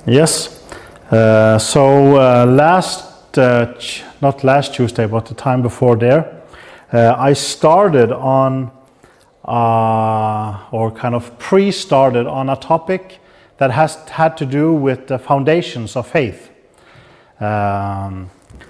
Yes. Not last Tuesday, but the time before there, I started on, or kind of pre-started on a topic that had to do with the foundations of faith. And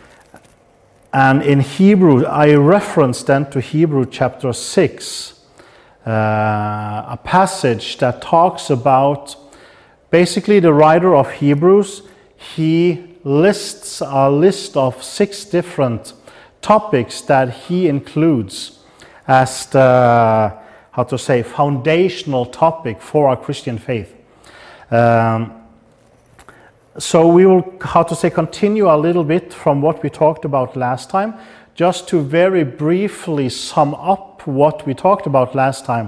in Hebrew, I referenced then to Hebrew chapter 6, a passage that talks about, basically the writer of Hebrews, he lists a list of 6 different topics that he includes as the, foundational topic for our Christian faith. So we will, continue a little bit from what we talked about last time, just to very briefly sum up what we talked about last time.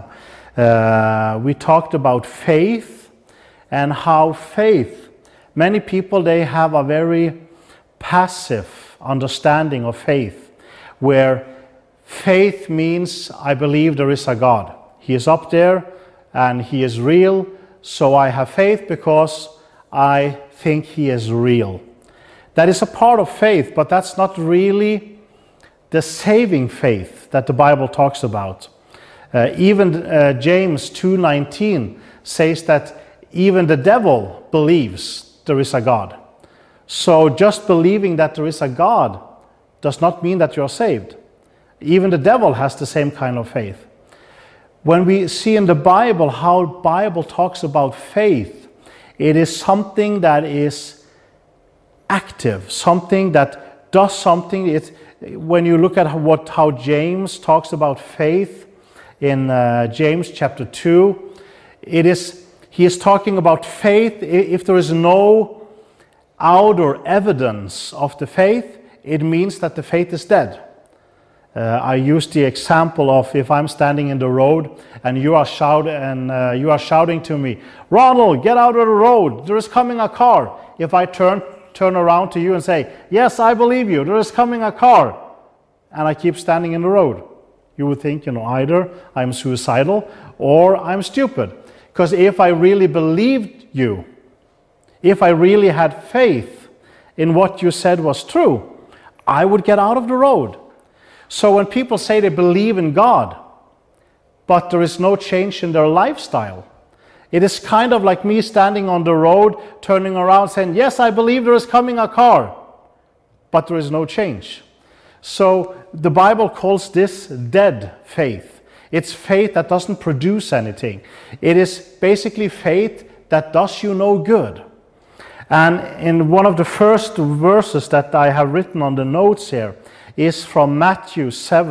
We talked about faith and how faith, many people, they have a very passive understanding of faith, where faith means I believe there is a God. He is up there and he is real, so I have faith because I think he is real. That is a part of faith, but that's not really the saving faith that the Bible talks about. Even James 2:19 says that even the devil believes there is a God. So just believing that there is a God does not mean that you're saved. Even the devil has the same kind of faith. When we see in the Bible how the Bible talks about faith, it is something that is active, something that does something. When you look at how James talks about faith in James chapter 2, he is talking about faith. If there is no outer evidence of the faith, it means that the faith is dead. I use the example of if I'm standing in the road and you are shouting to me, "Ronald, get out of the road, there is coming a car." If I turn around to you and say, "Yes, I believe you, there is coming a car," and I keep standing in the road, you would think, either I'm suicidal or I'm stupid. Because if I really believed you, if I really had faith in what you said was true, I would get out of the road. So when people say they believe in God, but there is no change in their lifestyle, it is kind of like me standing on the road, turning around saying, "Yes, I believe there is coming a car," but there is no change. So the Bible calls this dead faith. It's faith that doesn't produce anything. It is basically faith that does you no good. And in one of the first verses that I have written on the notes here is from Matthew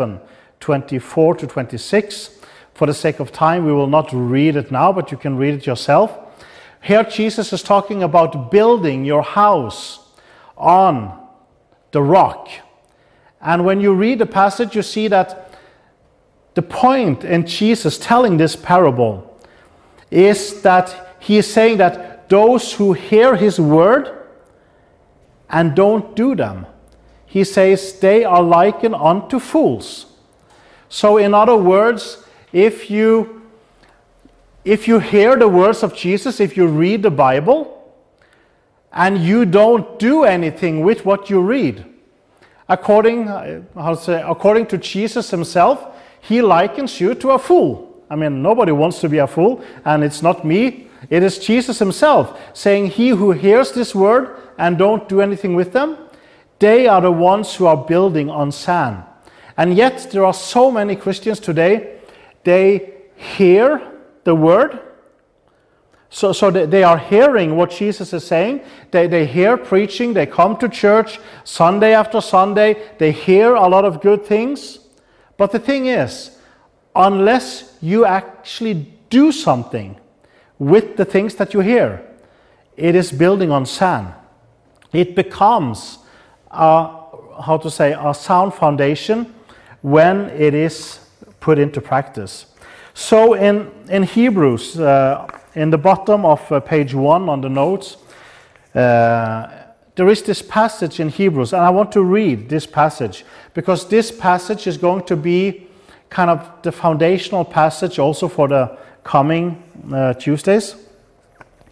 7:24-26. For the sake of time, we will not read it now, but you can read it yourself. Here Jesus is talking about building your house on the rock. And when you read the passage, you see that the point in Jesus telling this parable is that he is saying that those who hear his word and don't do them, he says they are likened unto fools. So in other words, if you hear the words of Jesus, if you read the Bible, and you don't do anything with what you read, according to Jesus himself, he likens you to a fool. I mean, nobody wants to be a fool, and it's not me. It is Jesus himself saying, he who hears this word and don't do anything with them, they are the ones who are building on sand. And yet there are so many Christians today, they hear the word. So they are hearing what Jesus is saying. They hear preaching, they come to church Sunday after Sunday, they hear a lot of good things. But the thing is, unless you actually do something with the things that you hear, it is building on sand. It becomes a sound foundation when it is put into practice. So in Hebrews, in the bottom of page 1 on the notes, there is this passage in Hebrews, and I want to read this passage because this passage is going to be kind of the foundational passage also for the coming Tuesdays.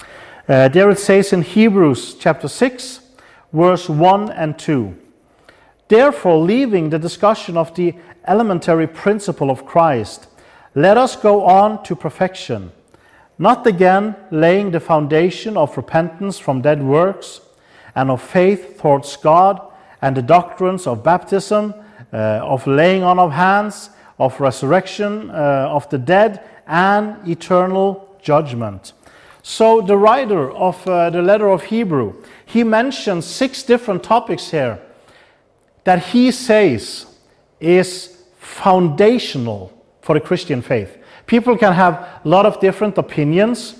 There it says in Hebrews chapter 6, verse 1 and 2. Therefore, leaving the discussion of the elementary principle of Christ, let us go on to perfection, not again laying the foundation of repentance from dead works and of faith towards God and the doctrines of baptism, of laying on of hands, of resurrection of the dead, and eternal judgment. So the writer of the letter of Hebrew, he mentions 6 different topics here that he says is foundational for the Christian faith. People can have a lot of different opinions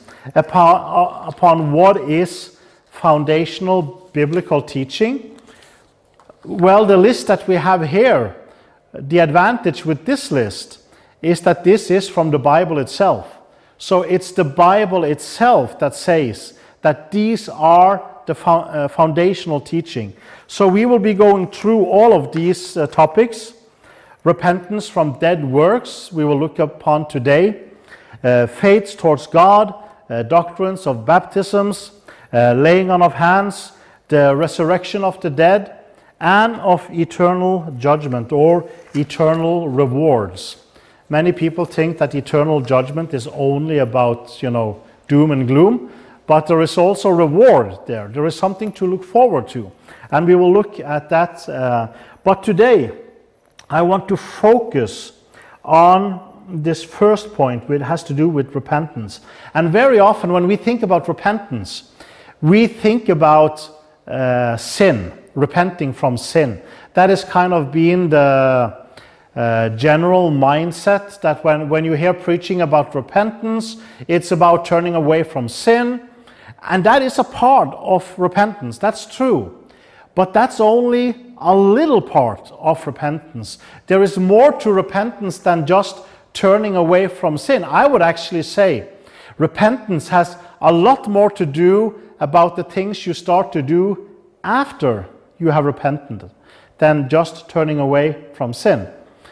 upon what is foundational biblical teaching. Well, the list that we have here, the advantage with this list is that this is from the Bible itself. So it's the Bible itself that says that these are the foundational teaching. So we will be going through all of these topics. Repentance from dead works, we will look upon today. Faith towards God, doctrines of baptisms, laying on of hands, the resurrection of the dead, and of eternal judgment or eternal rewards. Many people think that eternal judgment is only about, doom and gloom, but there is also reward there. There is something to look forward to, and we will look at that. But today, I want to focus on this first point, which has to do with repentance. And very often when we think about repentance, we think about sin, repenting from sin. That is kind of being the general mindset, that when you hear preaching about repentance, it's about turning away from sin. And that is a part of repentance, that's true. But that's only a little part of repentance. There is more to repentance than just turning away from sin. I would actually say repentance has a lot more to do about the things you start to do after you have repented than just turning away from sin.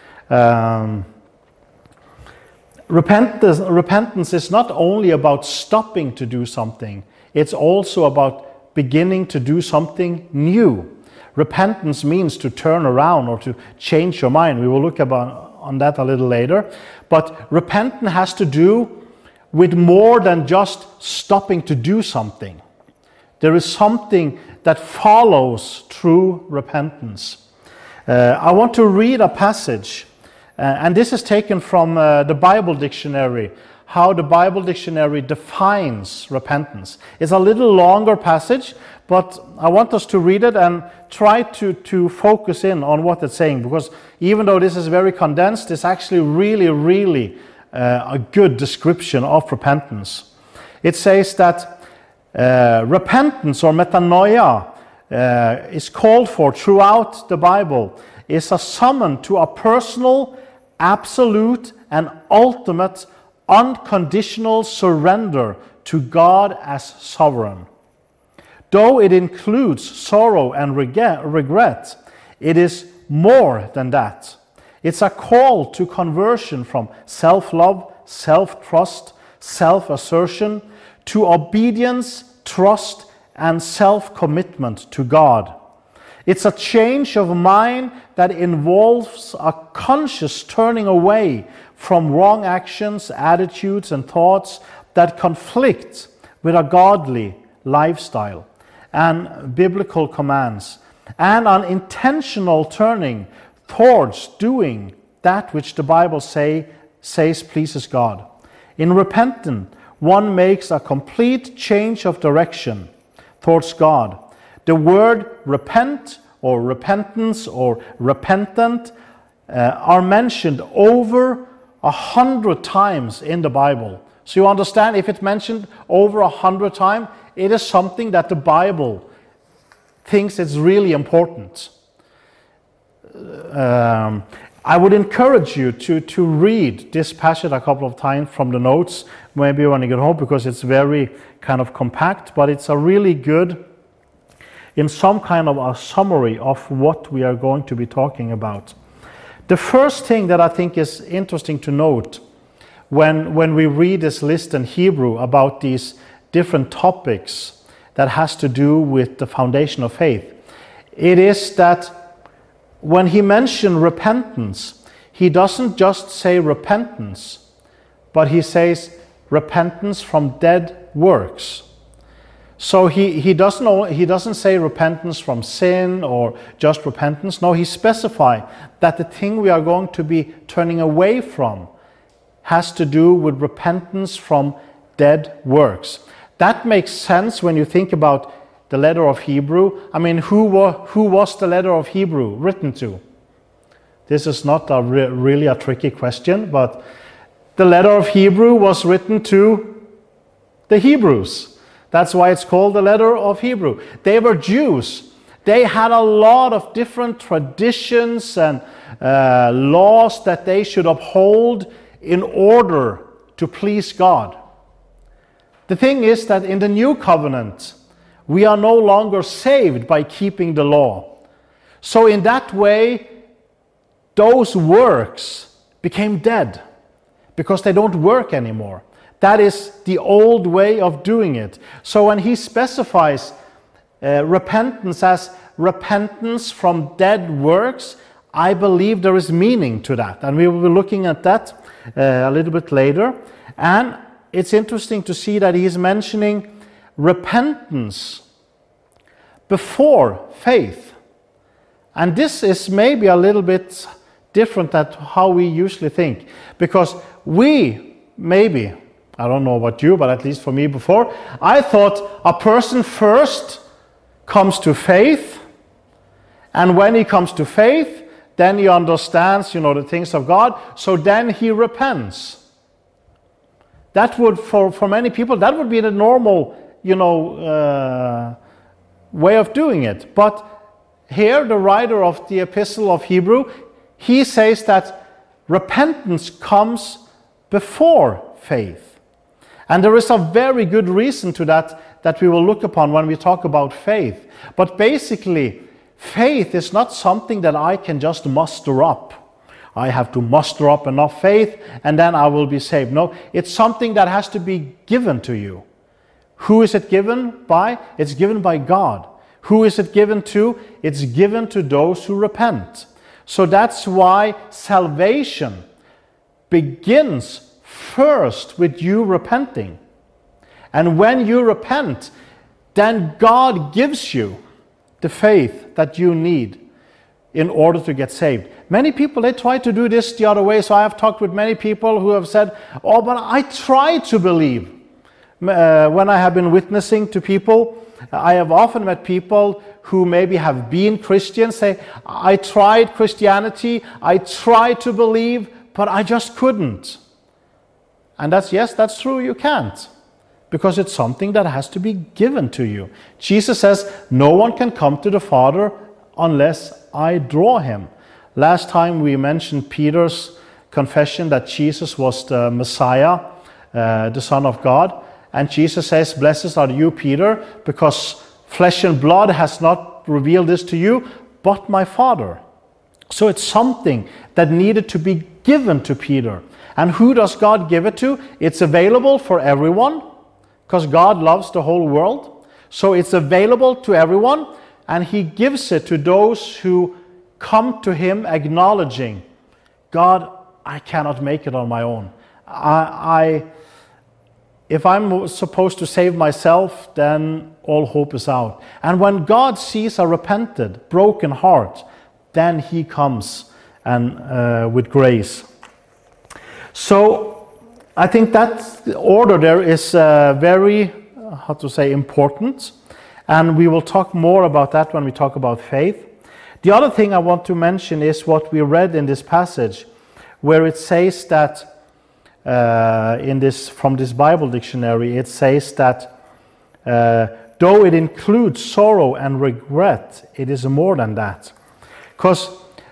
Repentance is not only about stopping to do something, it's also about beginning to do something new. Repentance means to turn around or to change your mind. We will look on that a little later. But repentance has to do with more than just stopping to do something. There is something that follows true repentance. I want to read a passage, and this is taken from the Bible Dictionary, how the Bible Dictionary defines repentance. It's a little longer passage, but I want us to read it and try to focus in on what it's saying, because even though this is very condensed, it's actually really a good description of repentance. It says that repentance or metanoia is called for throughout the Bible, is a summon to a personal, absolute, and ultimate unconditional surrender to God as sovereign. Though it includes sorrow and regret, it is more than that. It's a call to conversion from self-love, self-trust, self-assertion, to obedience, trust, and self-commitment to God. It's a change of mind that involves a conscious turning away from wrong actions, attitudes, and thoughts that conflict with a godly lifestyle and biblical commands, and an intentional turning towards doing that which the Bible says pleases God. In repentance, one makes a complete change of direction towards God. The word repent or repentance or repentant are mentioned over 100 times in the Bible. So you understand, if it's mentioned over 100 times, it is something that the Bible thinks is really important. I would encourage you to read this passage a couple of times from the notes, maybe when you get home, because it's very kind of compact, but it's a really good, in some kind of a summary of what we are going to be talking about. The first thing that I think is interesting to note when we read this list in Hebrew about these different topics that has to do with the foundation of faith. It is that when he mentioned repentance, he doesn't just say repentance, but he says repentance from dead works. So he doesn't say repentance from sin or just repentance. No, he specifies that the thing we are going to be turning away from has to do with repentance from dead works. That makes sense when you think about the letter of Hebrew. I mean, who was the letter of Hebrew written to? This is not really a tricky question, but the letter of Hebrew was written to the Hebrews. That's why it's called the letter of Hebrew. They were Jews. They had a lot of different traditions and laws that they should uphold in order to please God. The thing is that in the new covenant, we are no longer saved by keeping the law. So in that way, those works became dead because they don't work anymore. That is the old way of doing it. So when he specifies repentance as repentance from dead works, I believe there is meaning to that. And we will be looking at that a little bit later. And it's interesting to see that he is mentioning repentance before faith. And this is maybe a little bit different than how we usually think. Because we, maybe, I don't know about you, but at least for me before, I thought a person first comes to faith, and when he comes to faith, then he understands, the things of God, so then he repents. That would, for many people, that would be the normal, way of doing it. But here, the writer of the Epistle of Hebrew, he says that repentance comes before faith. And there is a very good reason to that we will look upon when we talk about faith. But basically, faith is not something that I can just muster up. I have to muster up enough faith and then I will be saved. No, it's something that has to be given to you. Who is it given by? It's given by God. Who is it given to? It's given to those who repent. So that's why salvation begins first with you repenting. And when you repent, then God gives you the faith that you need in order to get saved. Many people, they try to do this the other way. So I have talked with many people who have said, oh, but I try to believe. When I have been witnessing to people, I have often met people who maybe have been Christians say, I tried Christianity, I tried to believe, but I just couldn't. And that's true, you can't. Because it's something that has to be given to you. Jesus says, no one can come to the Father unless I draw him. Last time we mentioned Peter's confession that Jesus was the Messiah, the Son of God. And Jesus says, blessed are you, Peter, because flesh and blood has not revealed this to you, but my Father. So it's something that needed to be given to Peter. And who does God give it to? It's available for everyone, because God loves the whole world. So it's available to everyone, and he gives it to those who come to him acknowledging, God, I cannot make it on my own. If I'm supposed to save myself, then all hope is out. And when God sees a repented, broken heart, then he comes and with grace. So I think that order there is very, important. And we will talk more about that when we talk about faith. The other thing I want to mention is what we read in this passage, where it says that from this Bible dictionary, it says that though it includes sorrow and regret, it is more than that. Because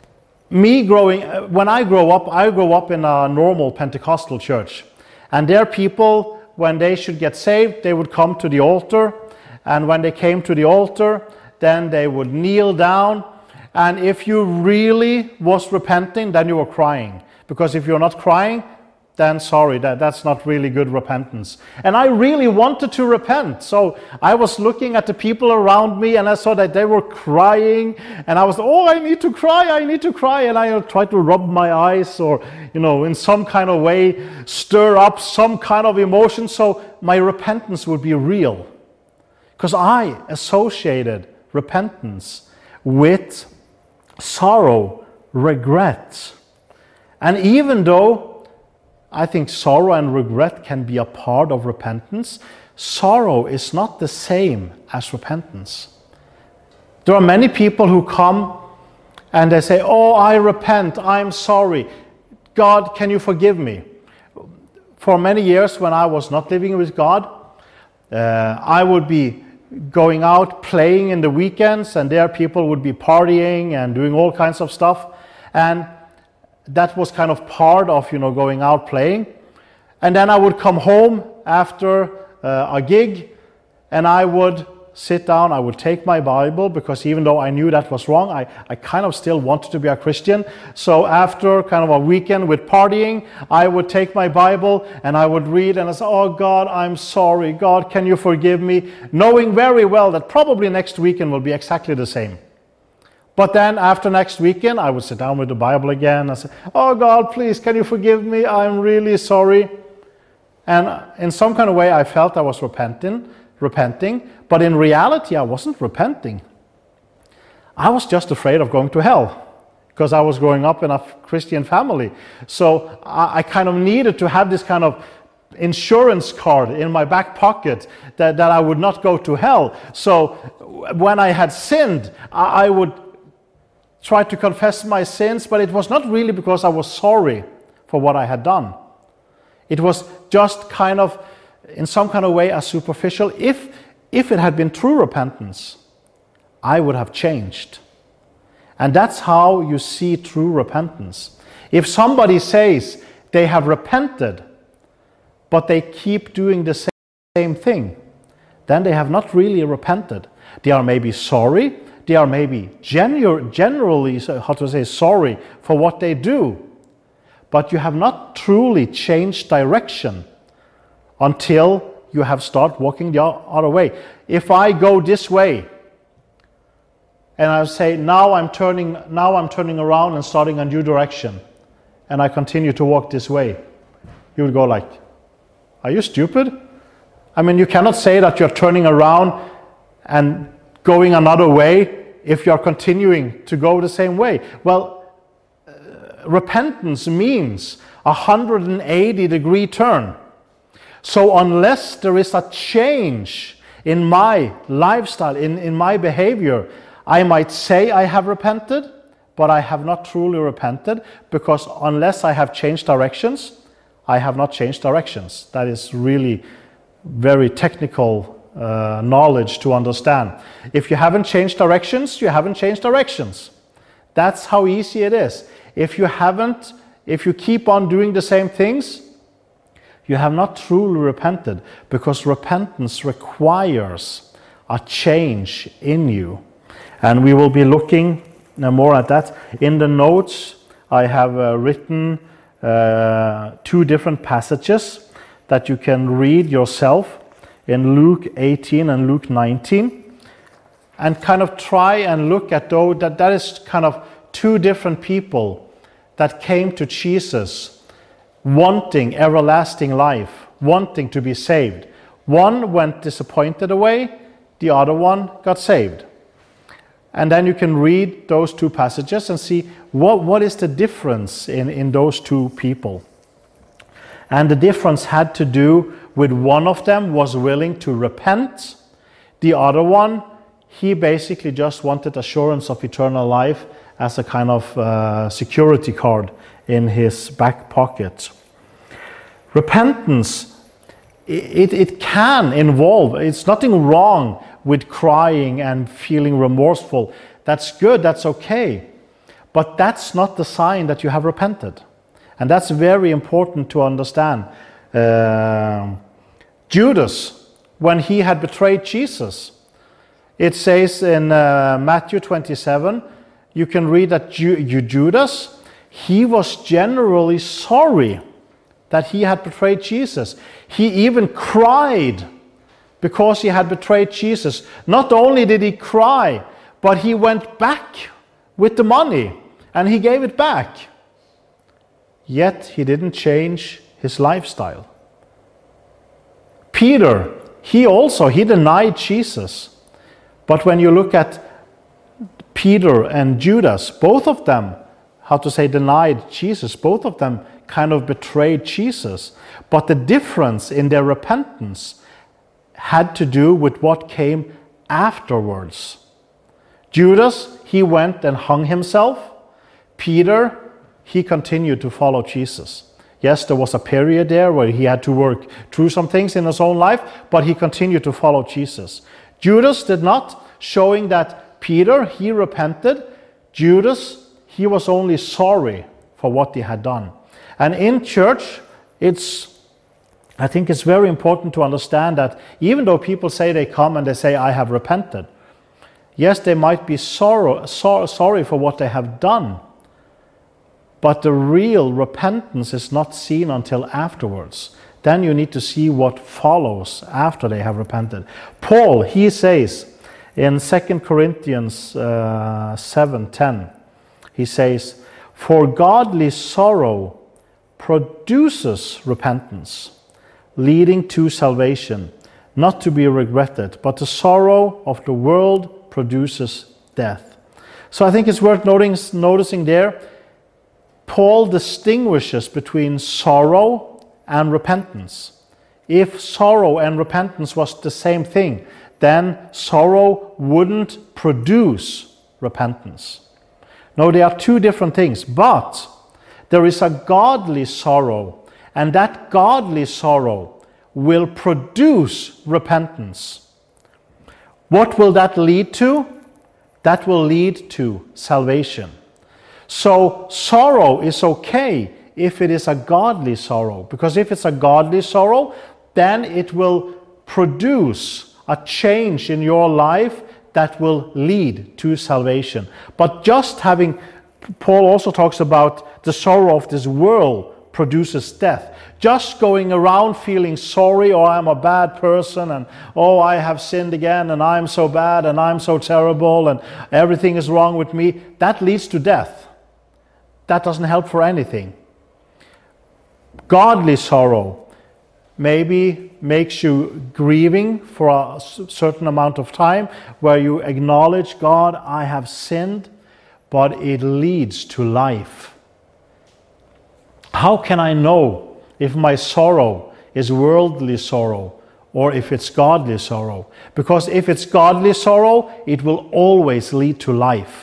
when I grow up in a normal Pentecostal church, and there people, when they should get saved, they would come to the altar, and when they came to the altar, then they would kneel down, and if you really was repenting, then you were crying, because if you're not crying, then sorry, that's not really good repentance. And I really wanted to repent. So I was looking at the people around me and I saw that they were crying. And I was, I need to cry. And I tried to rub my eyes or, in some kind of way, stir up some kind of emotion so my repentance would be real. Because I associated repentance with sorrow, regret. And even though I think sorrow and regret can be a part of repentance, sorrow is not the same as repentance. There are many people who come and they say, I repent, I'm sorry. God, can you forgive me? For many years when I was not living with God, I would be going out playing in the weekends, and there people would be partying and doing all kinds of stuff. And that was kind of part of, going out playing. And then I would come home after a gig, and I would sit down, I would take my Bible, because even though I knew that was wrong, I kind of still wanted to be a Christian. So after kind of a weekend with partying, I would take my Bible and I would read and I say, God, I'm sorry. God, can you forgive me? Knowing very well that probably next weekend will be exactly the same. But then after next weekend, I would sit down with the Bible again and say, God, please, can you forgive me? I'm really sorry. And in some kind of way, I felt I was repenting, but in reality, I wasn't repenting. I was just afraid of going to hell because I was growing up in a Christian family. So I kind of needed to have this kind of insurance card in my back pocket that I would not go to hell. So when I had sinned, I would try to confess my sins, but it was not really because I was sorry for what I had done. It was just kind of, in some kind of way, a superficial. If it had been true repentance, I would have changed. And that's how you see true repentance. If somebody says they have repented, but they keep doing the same thing, then they have not really repented. They are maybe sorry, they are maybe generally, sorry for what they do, but you have not truly changed direction until you have started walking the other way. If I go this way, and I say, now I'm turning around and starting a new direction, and I continue to walk this way, you would go like, are you stupid? I mean, you cannot say that you're turning around and going another way if you're continuing to go the same way. Well, repentance means a 180-degree turn. So unless there is a change in my lifestyle, in my behavior, I might say I have repented, but I have not truly repented, because unless I have changed directions, I have not changed directions. That is really very technical knowledge to understand. If you haven't changed directions, you haven't changed directions. That's how easy it is. If you keep on doing the same things, you have not truly repented, because repentance requires a change in you. And we will be looking more at that. In the notes, I have written 2 different passages that you can read yourself in Luke 18 and Luke 19, and kind of try and look at those. That is kind of 2 different people that came to Jesus wanting everlasting life, wanting to be saved. One went disappointed away, the other one got saved. And then you can read those 2 passages and see what is the difference in those 2 people. And the difference had to do with one of them was willing to repent. The other one, he basically just wanted assurance of eternal life as a kind of security card in his back pocket. Repentance, it can involve, it's nothing wrong with crying and feeling remorseful. That's good, that's okay. But that's not the sign that you have repented. And that's very important to understand. Judas, when he had betrayed Jesus, it says in Matthew 27, you can read that Judas, he was generally sorry that he had betrayed Jesus. He even cried because he had betrayed Jesus. Not only did he cry, but he went back with the money and he gave it back. Yet he didn't change his lifestyle. Peter, he denied Jesus. But when you look at Peter and Judas, both of them, denied Jesus. Both of them kind of betrayed Jesus. But the difference in their repentance had to do with what came afterwards. Judas, he went and hung himself. Peter, he continued to follow Jesus. Yes, there was a period there where he had to work through some things in his own life, but he continued to follow Jesus. Judas did not, showing that Peter, he repented. Judas, he was only sorry for what he had done. And in church, I think it's very important to understand that even though people say they come and they say, I have repented, yes, they might be sorry for what they have done, but the real repentance is not seen until afterwards. Then you need to see what follows after they have repented. Paul, he says in 2 Corinthians 7:10, he says, "For godly sorrow produces repentance, leading to salvation, not to be regretted, but the sorrow of the world produces death." So I think it's worth noticing there, Paul distinguishes between sorrow and repentance. If sorrow and repentance was the same thing, then sorrow wouldn't produce repentance. No, they are two different things, but there is a godly sorrow, and that godly sorrow will produce repentance. What will that lead to? That will lead to salvation. So sorrow is okay if it is a godly sorrow, because if it's a godly sorrow, then it will produce a change in your life that will lead to salvation. But just Paul also talks about the sorrow of this world produces death. Just going around feeling sorry, oh, I'm a bad person, and oh, I have sinned again, and I'm so bad, and I'm so terrible, and everything is wrong with me, that leads to death. That doesn't help for anything. Godly sorrow maybe makes you grieving for a certain amount of time, where you acknowledge, God, I have sinned, but it leads to life. How can I know if my sorrow is worldly sorrow or if it's godly sorrow? Because if it's godly sorrow, it will always lead to life.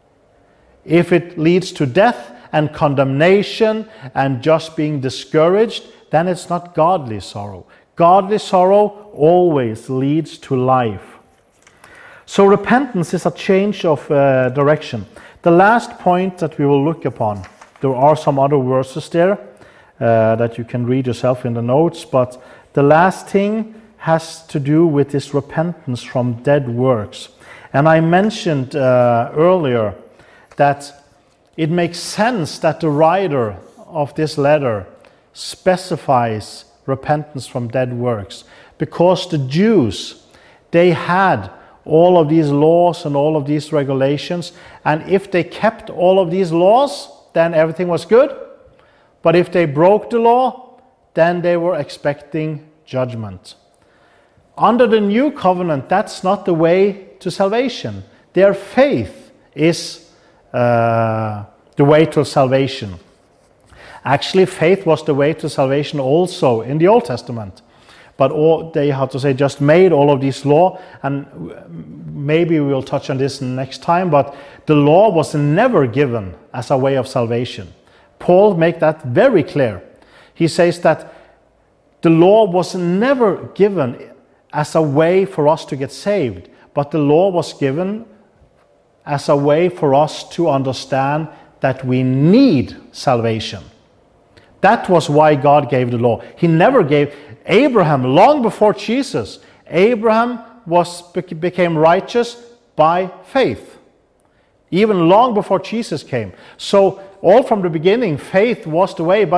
If it leads to death and condemnation and just being discouraged, then it's not godly sorrow. Godly sorrow always leads to life. So repentance is a change of direction. The last point that we will look upon, there are some other verses there that you can read yourself in the notes, but the last thing has to do with this repentance from dead works. And I mentioned earlier that it makes sense that the writer of this letter specifies repentance from dead works, because the Jews, they had all of these laws and all of these regulations, and if they kept all of these laws, then everything was good. But if they broke the law, then they were expecting judgment. Under the new covenant, that's not the way to salvation. Their faith is the way to salvation. Actually, faith was the way to salvation also in the Old Testament. But they, just made all of these law, and maybe we will touch on this next time, but the law was never given as a way of salvation. Paul makes that very clear. He says that the law was never given as a way for us to get saved, but the law was given as a way for us to understand that we need salvation. That was why God gave the law. He never gave Abraham, long before Jesus, Abraham became righteous by faith, even long before Jesus came. So all from the beginning, faith was the way, but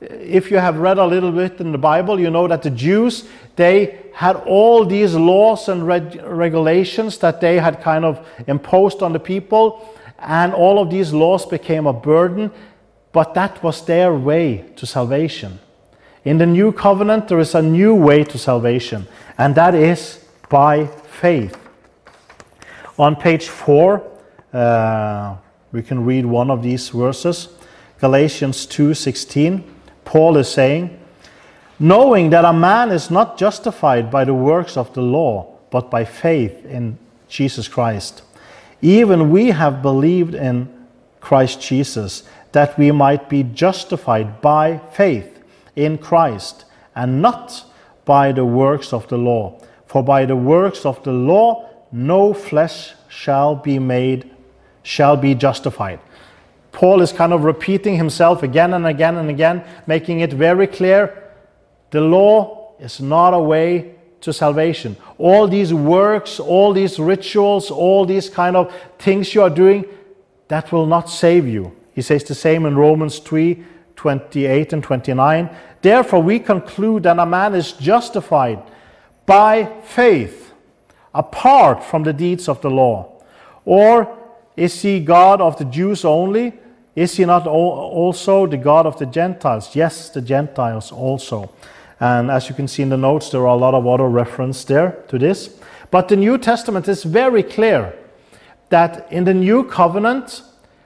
if you have read a little bit in the Bible, you know that the Jews, they had all these laws and regulations that they had kind of imposed on the people, and all of these laws became a burden, but that was their way to salvation. In the new covenant, there is a new way to salvation, and that is by faith. On page 4, we can read one of these verses, Galatians 2:16. Paul is saying, knowing that a man is not justified by the works of the law, but by faith in Jesus Christ. Even we have believed in Christ Jesus, that we might be justified by faith in Christ, and not by the works of the law. For by the works of the law, no flesh shall be justified. Paul is kind of repeating himself again and again and again, making it very clear. The law is not a way to salvation. All these works, all these rituals, all these kind of things you are doing, that will not save you. He says the same in Romans 3:28 and 29. Therefore we conclude that a man is justified by faith, apart from the deeds of the law. Or is he God of the Jews only? Is he not also the God of the Gentiles? Yes, the Gentiles also. And as you can see in the notes, there are a lot of other references there to this. But the New Testament is very clear that in the new covenant,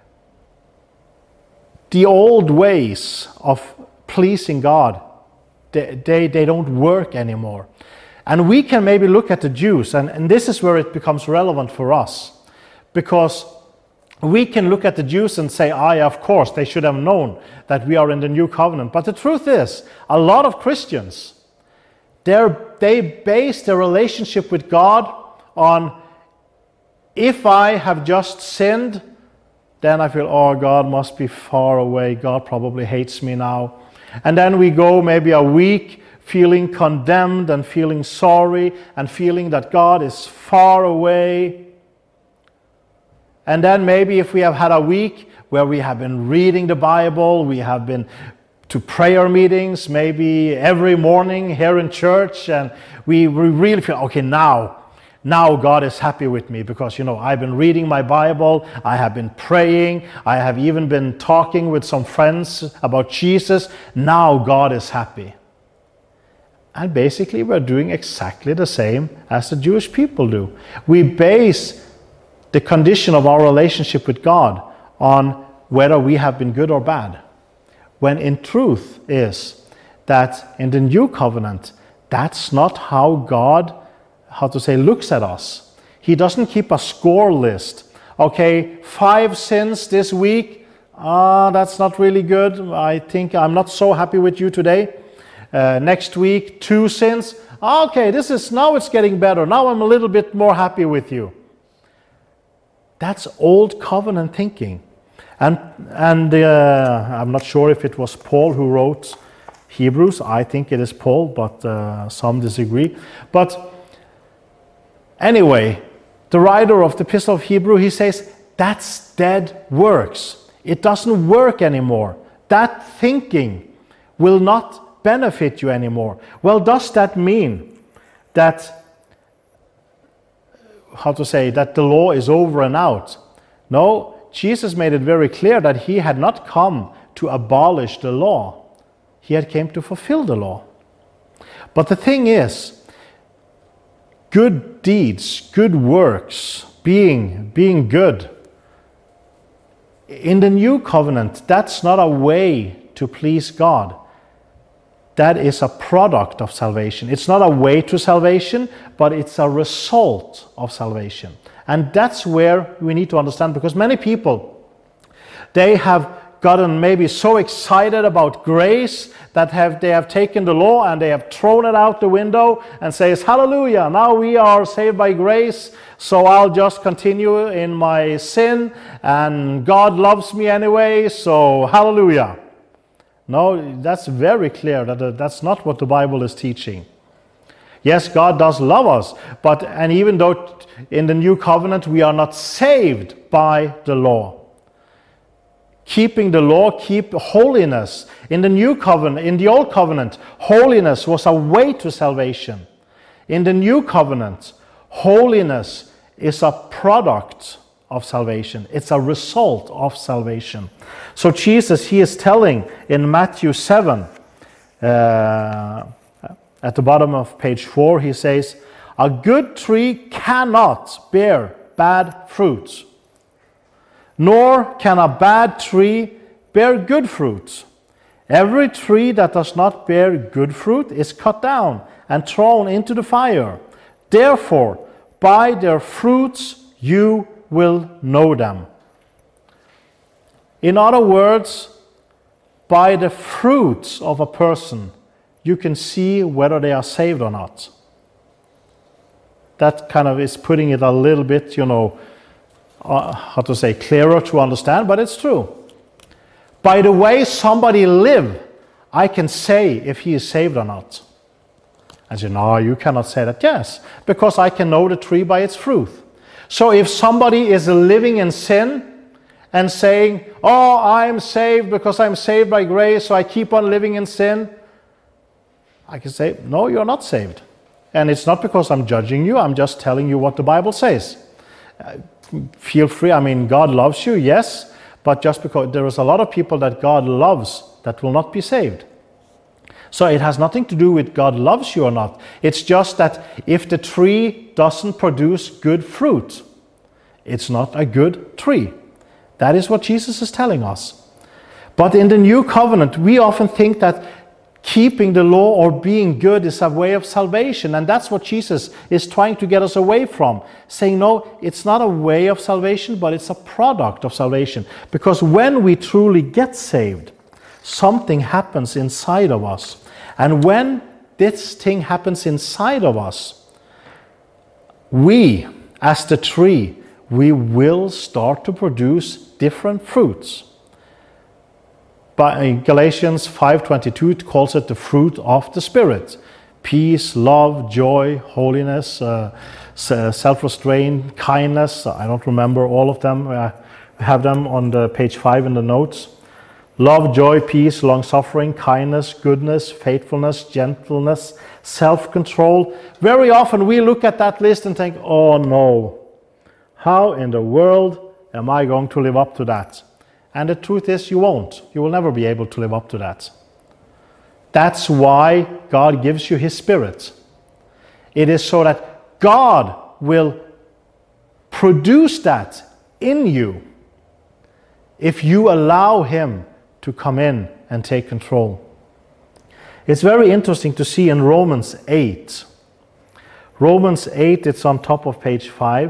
the old ways of pleasing God, they don't work anymore. And we can maybe look at the Jews, and this is where it becomes relevant for us. Because we can look at the Jews and say, of course, they should have known that we are in the new covenant. But the truth is, a lot of Christians, they base their relationship with God on, if I have just sinned, then I feel, God must be far away. God probably hates me now. And then we go maybe a week feeling condemned and feeling sorry and feeling that God is far away. And then maybe if we have had a week where we have been reading the Bible, we have been to prayer meetings, maybe every morning here in church, and we really feel, okay, now God is happy with me because, I've been reading my Bible, I have been praying, I have even been talking with some friends about Jesus. Now God is happy. And basically we're doing exactly the same as the Jewish people do. We base the condition of our relationship with God on whether we have been good or bad. When in truth is that in the new covenant, that's not how God, looks at us. He doesn't keep a score list. Okay, 5 sins this week. That's not really good. I think I'm not so happy with you today. Next week, 2 sins. Okay, now it's getting better. Now I'm a little bit more happy with you. That's old covenant thinking. And I'm not sure if it was Paul who wrote Hebrews. I think it is Paul, but some disagree. But anyway, the writer of the Epistle of Hebrew, he says, that's dead works. It doesn't work anymore. That thinking will not benefit you anymore. Well, does that mean that that the law is over and out? No, Jesus made it very clear that he had not come to abolish the law. He had come to fulfill the law. But the thing is, good deeds, good works, being good, in the new covenant, that's not a way to please God. That is a product of salvation. It's not a way to salvation, but it's a result of salvation. And that's where we need to understand, because many people, they have gotten maybe so excited about grace that they have taken the law and they have thrown it out the window and says, hallelujah, now we are saved by grace, so I'll just continue in my sin and God loves me anyway, so hallelujah. No, that's very clear that that's not what the Bible is teaching. Yes, God does love us, and even though in the new covenant we are not saved by the law, keeping the law, keep holiness. In the new covenant, in the old covenant, holiness was a way to salvation. In the new covenant, holiness is a product of salvation. It's a result of salvation. So Jesus, he is telling in Matthew 7, at the bottom of page 4, he says, a good tree cannot bear bad fruits, nor can a bad tree bear good fruits. Every tree that does not bear good fruit is cut down and thrown into the fire. Therefore, by their fruits you will know them. In other words, by the fruits of a person, you can see whether they are saved or not. That kind of is putting it a little bit, clearer to understand, but it's true. By the way somebody live, I can say if he is saved or not. And you know, you cannot say that. Yes, because I can know the tree by its fruit. So if somebody is living in sin and saying, oh, I'm saved because I'm saved by grace, so I keep on living in sin, I can say, no, you're not saved. And it's not because I'm judging you, I'm just telling you what the Bible says. Feel free, God loves you, yes, but just because there is a lot of people that God loves that will not be saved. So it has nothing to do with God loves you or not. It's just that if the tree doesn't produce good fruit, it's not a good tree. That is what Jesus is telling us. But in the new covenant, we often think that keeping the law or being good is a way of salvation. And that's what Jesus is trying to get us away from. Saying, no, it's not a way of salvation, but it's a product of salvation. Because when we truly get saved, something happens inside of us. And when this thing happens inside of us, we, as the tree, we will start to produce different fruits. But in Galatians 5:22, it calls it the fruit of the Spirit. Peace, love, joy, holiness, self-restraint, kindness. I don't remember all of them. I have them on the page 5 in the notes. Love, joy, peace, long-suffering, kindness, goodness, faithfulness, gentleness, self-control. Very often we look at that list and think, oh no, how in the world am I going to live up to that? And the truth is, you won't. You will never be able to live up to that. That's why God gives you His Spirit. It is so that God will produce that in you if you allow Him to come in and take control. It's very interesting to see in Romans 8. Romans 8, it's on top of page 5.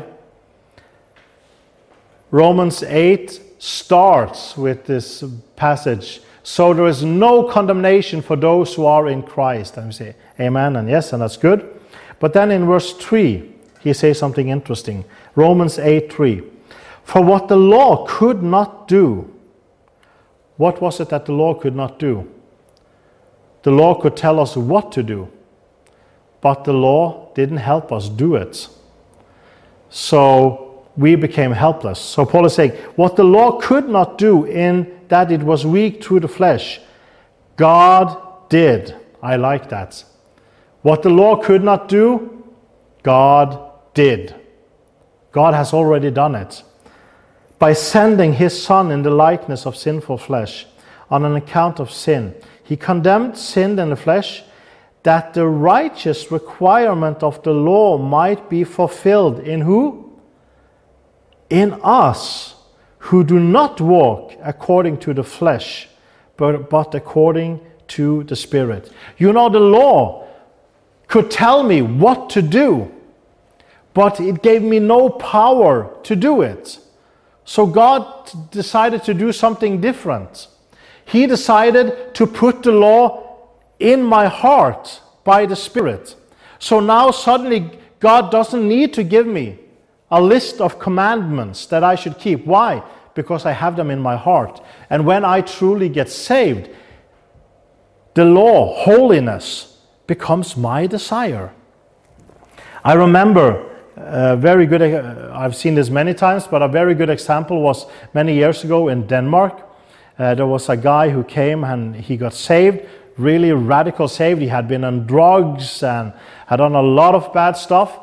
Romans 8 starts with this passage. So there is no condemnation for those who are in Christ. And we say, amen, and yes, and that's good. But then in verse 3, he says something interesting. Romans 8:3. For what the law could not do, what was it that the law could not do? The law could tell us what to do, but the law didn't help us do it. So we became helpless. So Paul is saying, what the law could not do in that it was weak through the flesh, God did. I like that. What the law could not do, God did. God has already done it. By sending His Son in the likeness of sinful flesh, on an account of sin, He condemned sin in the flesh, that the righteous requirement of the law might be fulfilled in who? In us, who do not walk according to the flesh, but according to the Spirit. You know, the law could tell me what to do, but it gave me no power to do it. So God decided to do something different. He decided to put the law in my heart by the Spirit. So now suddenly God doesn't need to give me a list of commandments that I should keep. Why? Because I have them in my heart. And when I truly get saved, the law, holiness, becomes my desire. I remember very good, I've seen this many times, but a very good example was many years ago in Denmark. There was a guy who came and he got saved, really radical saved. He had been on drugs and had done a lot of bad stuff.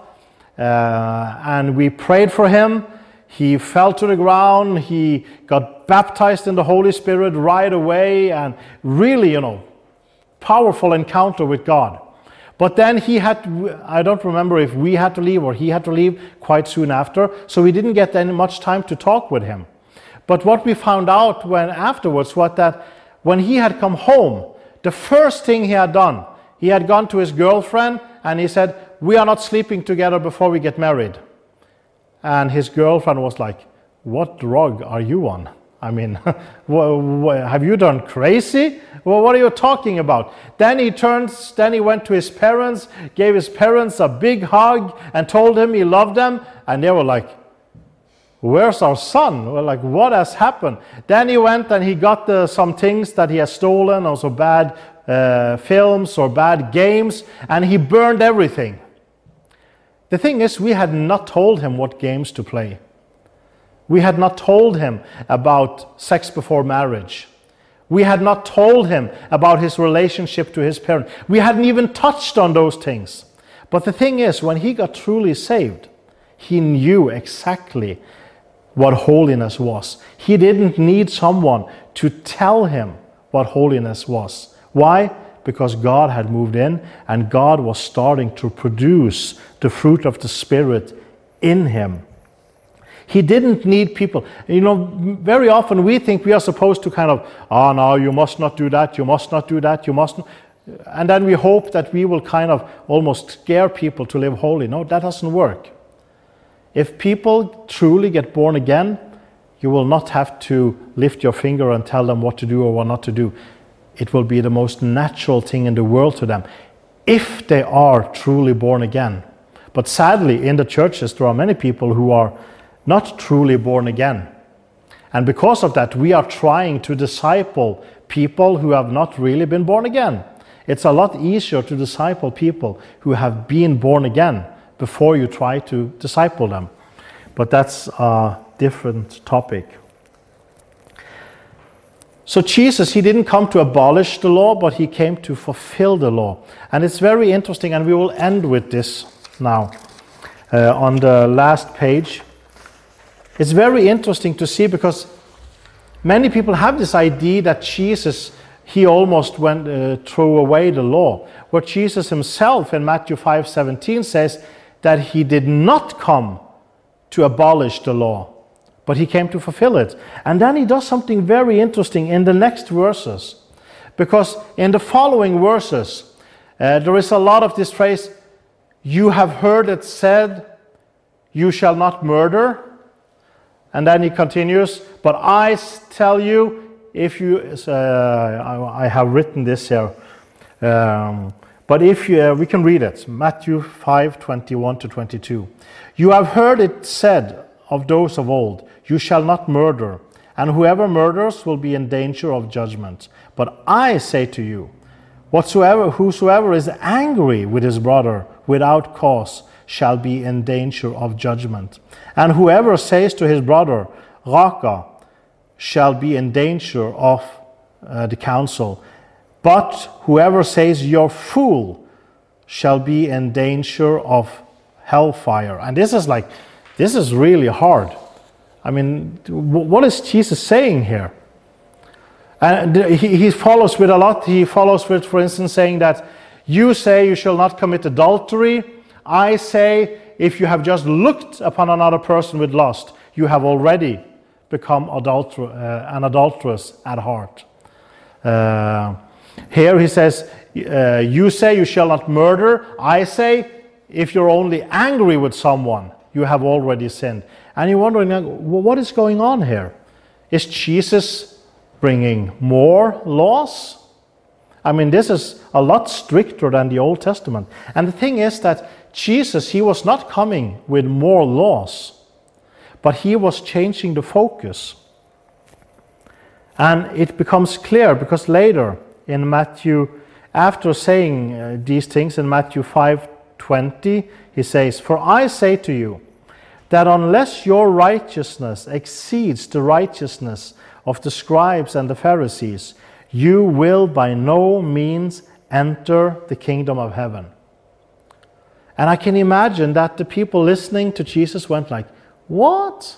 And we prayed for him. He fell to the ground. He got baptized in the Holy Spirit right away, and really, powerful encounter with God. But then he had, I don't remember if we had to leave or he had to leave quite soon after, so we didn't get any much time to talk with him. But what we found out afterwards was that when he had come home, the first thing he had done, he had gone to his girlfriend and he said, "We are not sleeping together before we get married." And his girlfriend was like, "What drug are you on? I mean, have you done crazy? Well, what are you talking about?" Then he went to his parents, gave his parents a big hug and told them he loved them. And they were like, "Where's our son?" We're like, "What has happened?" Then he went and he got some things that he had stolen, also bad films or bad games, and he burned everything. The thing is, we had not told him what games to play. We had not told him about sex before marriage. We had not told him about his relationship to his parents. We hadn't even touched on those things. But the thing is, when he got truly saved, he knew exactly what holiness was. He didn't need someone to tell him what holiness was. Why? Because God had moved in and God was starting to produce the fruit of the Spirit in him. He didn't need people. Very often we think we are supposed to kind of, "Oh no, you must not do that, you must not do that, you must not." And then we hope that we will kind of almost scare people to live holy. No, that doesn't work. If people truly get born again, you will not have to lift your finger and tell them what to do or what not to do. It will be the most natural thing in the world to them, if they are truly born again. But sadly, in the churches, there are many people who are not truly born again. And because of that, we are trying to disciple people who have not really been born again. It's a lot easier to disciple people who have been born again before you try to disciple them. But that's a different topic. So Jesus, he didn't come to abolish the law, but he came to fulfill the law. And it's very interesting, and we will end with this now on the last page. It's very interesting to see, because many people have this idea that Jesus, he almost threw away the law. Where Jesus himself in Matthew 5:17 says that he did not come to abolish the law, but he came to fulfill it. And then he does something very interesting in the next verses. Because in the following verses, there is a lot of this phrase, "You have heard it said, you shall not murder." And then he continues, "But I tell you, if you..." I have written this here. But if you, we can read it. Matthew 5:21-22. "You have heard it said of those of old, you shall not murder, and whoever murders will be in danger of judgment. But I say to you, whosoever is angry with his brother without cause shall be in danger of judgment. And whoever says to his brother, Raka, shall be in danger of the council. But whoever says, you're fool, shall be in danger of hellfire." And this is really hard. I mean, what is Jesus saying here? And he follows with a lot. He follows with, for instance, saying that you say you shall not commit adultery. I say, if you have just looked upon another person with lust, you have already become an adulteress at heart. Here he says, you say you shall not murder. I say, if you're only angry with someone, you have already sinned. And you're wondering, what is going on here? Is Jesus bringing more laws? I mean, this is a lot stricter than the Old Testament. And the thing is that Jesus, he was not coming with more laws, but he was changing the focus. And it becomes clear because later in Matthew, after saying these things in Matthew 5:20, he says, "For I say to you, that unless your righteousness exceeds the righteousness of the scribes and the Pharisees, you will by no means enter the kingdom of heaven. And I can imagine that the people listening to Jesus went like, what?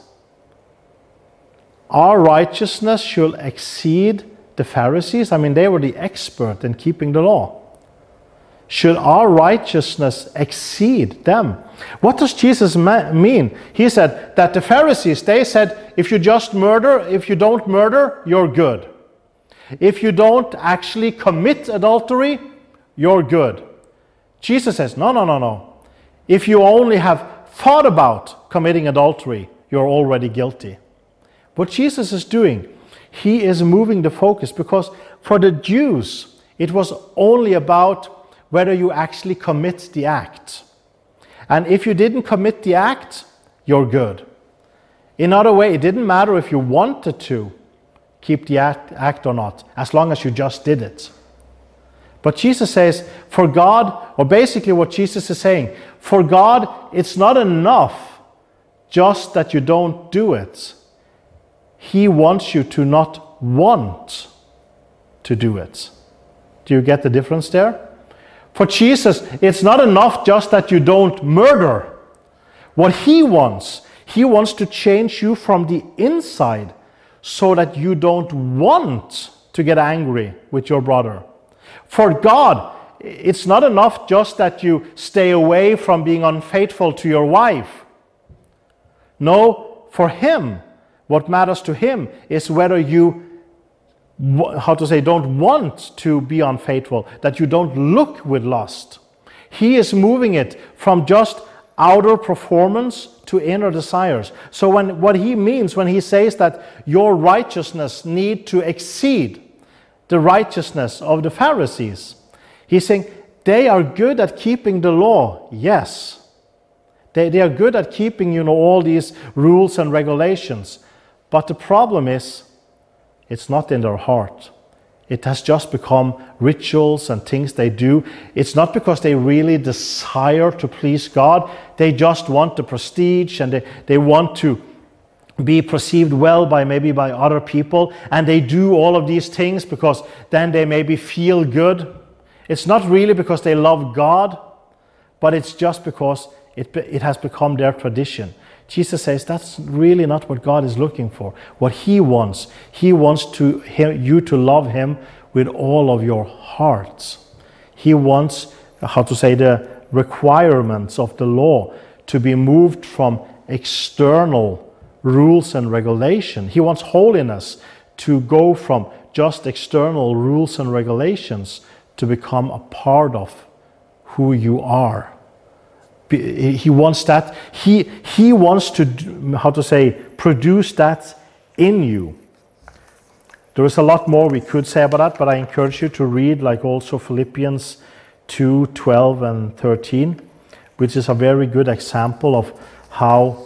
Our righteousness should exceed the Pharisees? I mean, they were the expert in keeping the law. Should our righteousness exceed them? What does Jesus mean? He said that the Pharisees, they said, if you just murder, if you don't murder, you're good. If you don't actually commit adultery, you're good. Jesus says, no. If you only have thought about committing adultery, you're already guilty. What Jesus is doing, he is moving the focus, because for the Jews, it was only about whether you actually commit the act. And if you didn't commit the act, you're good. In other way, it didn't matter if you wanted to keep the act or not, as long as you just did it. But Jesus says, for God, or basically what Jesus is saying, for God, it's not enough just that you don't do it. He wants you to not want to do it. Do you get the difference there? For Jesus, it's not enough just that you don't murder. What he wants to change you from the inside so that you don't want to get angry with your brother. For God, it's not enough just that you stay away from being unfaithful to your wife. No, for him, what matters to him is whether you, don't want to be unfaithful, that you don't look with lust. He is moving it from just outer performance to inner desires. So what he means when he says that your righteousness need to exceed the righteousness of the Pharisees, he's saying they are good at keeping the law, yes. They are good at keeping, all these rules and regulations. But the problem is, it's not in their heart. It has just become rituals and things they do. It's not because they really desire to please God. They just want the prestige, and they want to be perceived well by other people. And they do all of these things because then they maybe feel good. It's not really because they love God, but it's just because it has become their tradition. Jesus says that's really not what God is looking for. What he wants you to love him with all of your hearts. He wants, the requirements of the law to be moved from external rules and regulation. He wants holiness to go from just external rules and regulations to become a part of who you are. He wants that. He wants to, produce that in you. There is a lot more we could say about that, but I encourage you to read also Philippians 2:12 and 13, which is a very good example of how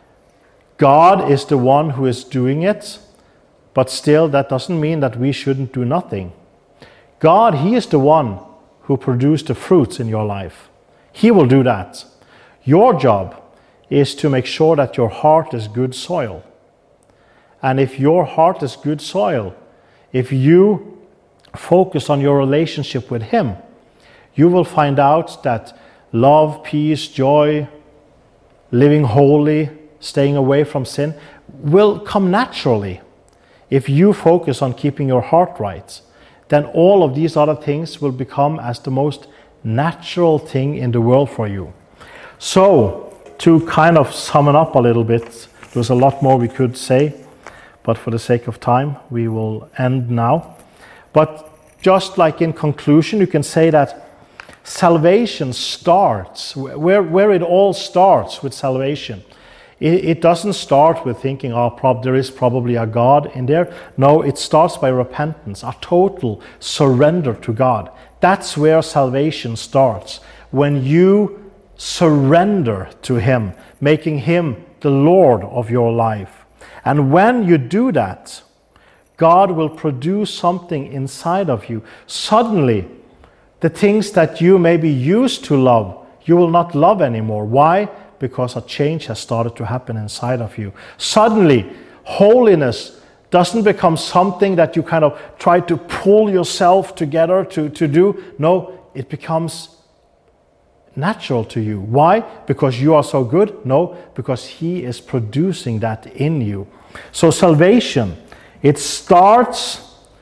God is the one who is doing it, but still that doesn't mean that we shouldn't do nothing. God, he is the one who produced the fruits in your life. He will do that. Your job is to make sure that your heart is good soil. And if your heart is good soil, if you focus on your relationship with him, you will find out that love, peace, joy, living holy, staying away from sin will come naturally. If you focus on keeping your heart right, then all of these other things will become as the most natural thing in the world for you. So, to kind of sum it up a little bit, there's a lot more we could say, but for the sake of time, we will end now. But just like in conclusion, you can say that salvation starts, where it all starts with salvation. It doesn't start with thinking, there is probably a God in there. No, it starts by repentance, a total surrender to God. That's where salvation starts. When you surrender to him, making him the Lord of your life. And when you do that, God will produce something inside of you. Suddenly, the things that you maybe used to love, you will not love anymore. Why? Because a change has started to happen inside of you. Suddenly, holiness doesn't become something that you kind of try to pull yourself together to do. No, it becomes natural to you. Why? Because you are so good? No, because He is producing that in you. So salvation, it starts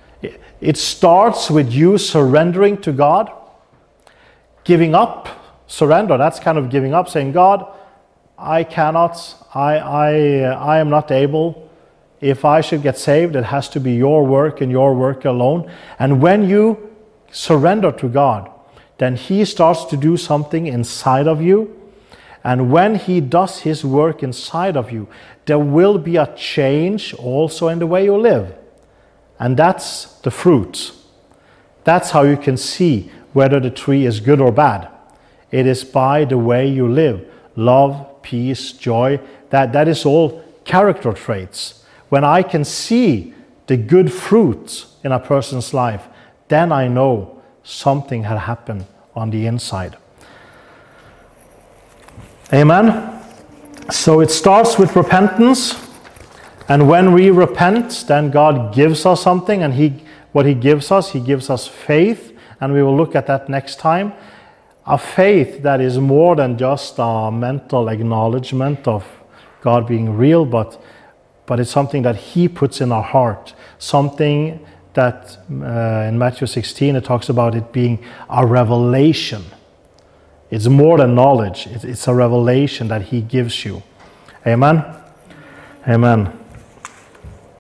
with you surrendering to God, giving up, surrender. That's kind of giving up, saying, God, I cannot, I am not able. If I should get saved, it has to be your work and your work alone. And when you surrender to God, then He starts to do something inside of you. And when He does His work inside of you, there will be a change also in the way you live. And that's the fruit. That's how you can see whether the tree is good or bad. It is by the way you live. Love, peace, joy, that is all character traits. When I can see the good fruit in a person's life, then I know something had happened on the inside. Amen? So it starts with repentance, and when we repent, then God gives us something, and what He gives us faith, and we will look at that next time. A faith that is more than just a mental acknowledgement of God being real, but it's something that He puts in our heart. Something that in Matthew 16 it talks about it being a revelation. It's more than knowledge. It's a revelation that He gives you. Amen? Amen.